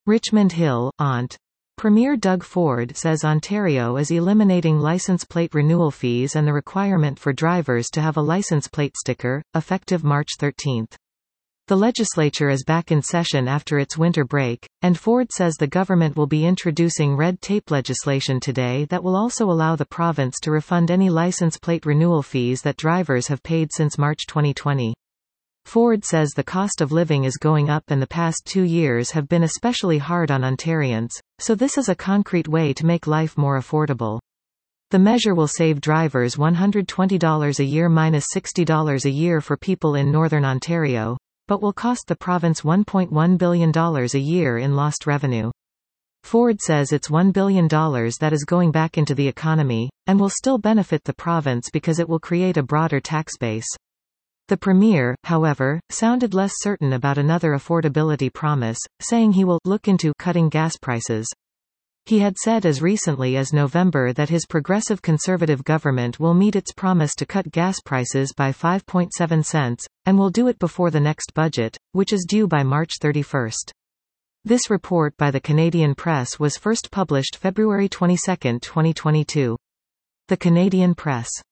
Richmond Hill, Ont. Premier Doug Ford says Ontario is eliminating license plate renewal fees and the requirement for drivers to have a license plate sticker, effective March 13. The legislature is back in session after its winter break, and Ford says the government will be introducing red tape legislation today that will also allow the province to refund any license plate renewal fees that drivers have paid since March 2020. Ford says the cost of living is going up and the past 2 years have been especially hard on Ontarians, so this is a concrete way to make life more affordable. The measure will save drivers $120 a year minus $60 a year for people in Northern Ontario, but will cost the province $1.1 billion a year in lost revenue. Ford says it's $1 billion that is going back into the economy, and will still benefit the province because it will create a broader tax base. The Premier, however, sounded less certain about another affordability promise, saying he will look into cutting gas prices. He had said as recently as November that his progressive Conservative government will meet its promise to cut gas prices by 5.7 cents, and will do it before the next budget, which is due by March 31. This report by the Canadian Press was first published February 22, 2022. The Canadian Press.